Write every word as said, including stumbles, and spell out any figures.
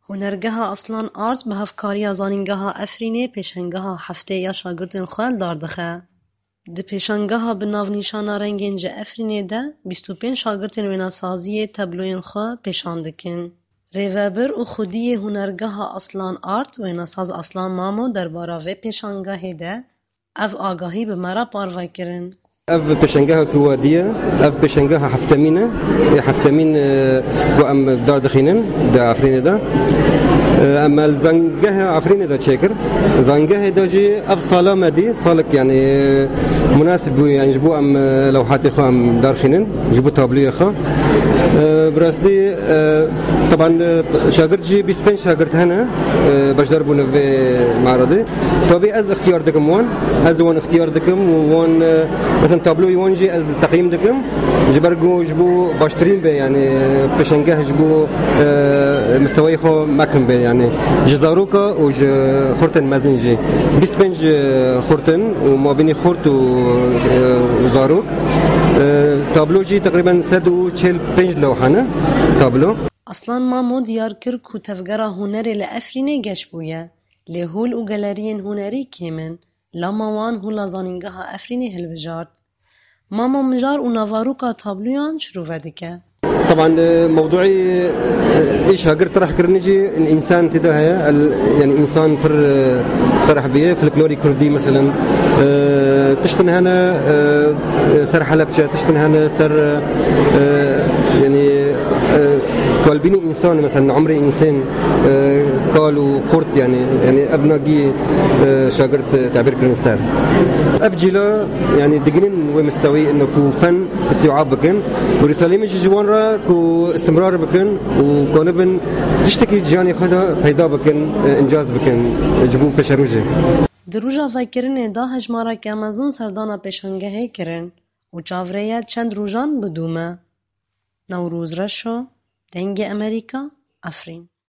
هنرگها اصلان آرت به هفکاریا زانینگها افرینه پیشنگها هفته یا شاگردن خوال داردخه. ده پیشنگها به ناو نیشانا رنگین جه افرینه ده بیست و پنج شاگردن ویناسازی تبلوین خوا پیشاندکن. ریوابر و خودی هنرگها اصلان آرت ویناساز اصلان مامو درباره و پیشنگه ده اف آگاهی به مرا پاروای کرن. اف پیشنگه کوادیه، اف پیشنگه هفتمینه، هفتمین و ام دار دخینن ده افرینه ده. اما الزنگه عفرینه ده چکر، زنگه ده جی اف سالا مدی سالک یعنی مناسب بو يعني جبو ام لوحات خو ام دار خینن، جبو تابلو خو. براستی طبعا شاگرد جی بیست و پنج شاگرد هنه باش دربونه في معرضه. طبعا از اختیار دکم وان، از وان اختیار دکم وان مثلا تابلو يوان جي از تقييم دكم جبرجو جبو باشترين به يعني بشنجه جبو مستوى خو ماكم به يعني جزاروكا وج خورتن مازنجي بیست و پنج خورتن وما بين خورت وزاروك تابلو جي تقريبا صد و چهل و پنج لوحانه تابلو. اصلا مامو دیار کر کو تفگرا هنری لافرینه گش بویا لهول و گالرین هنری کمن لما وان هولا زانینگها افرینه هلوجارد. ماما مجار و نافاروكا تابلوان شروع ودكه. طبعا موضوعي ايش هاجر طرح كرنيجي الانسان تداها يعني انسان بر طرح بيه فلكلوري كردي مثلا تشتن هنا سر حلبجه تشتن هنا سر يعني قلبيني انسان مثلا عمري انسان قالوا خرط يعني يعني ابناجي شاگرد تعبير كرن سر افجلا يعني دقنين ومستوي انه كو فن استيعاب بكن ورسالة مجي جوان را كو استمرار بكن وكونبن تشتكي جاني خدا پیدا بكن انجاز بكن جبو پشروجه. دروجا فکرین دا هجمارا که امازون سردانا پیشنگه کرن و چاوریه چند روزان بدومه. نوروز رشو دنگ امریکا افرین.